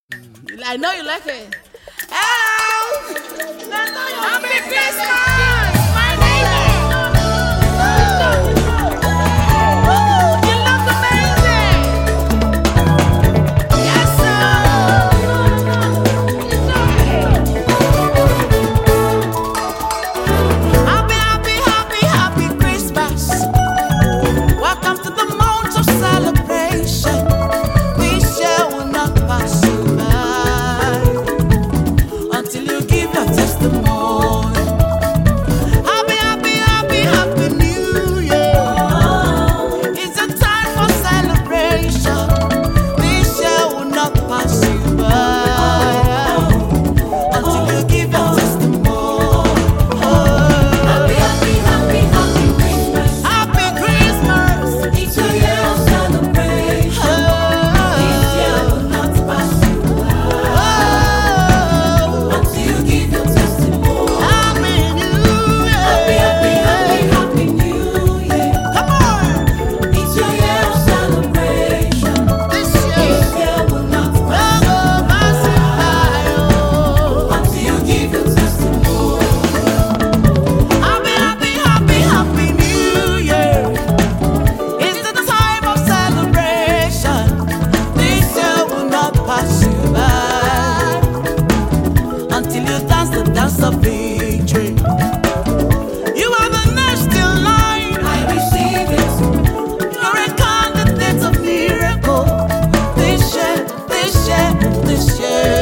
I know you like it. Hello! Happy Christmas, my neighbor! Woo, you look amazing! Yes, sir! Happy Christmas! Welcome to the month of celebration. This year will not pass you by until you give your testimony. Happy New Year. It's a time for celebration. This year will not pass you by until you give your testimony. Happy Christmas. It's a year of celebration. This year will not pass you by until you give your testimony. Happy New Year. Happy New Year. Come on. It's a year of celebration. This This year year will not will pass go pass you by. until you give your testimony. Happy New Year. It's the time of celebration. This year will not pass you by until you dance the dance of victory. You are the next in line. I receive it. You're a candidate of miracle. This year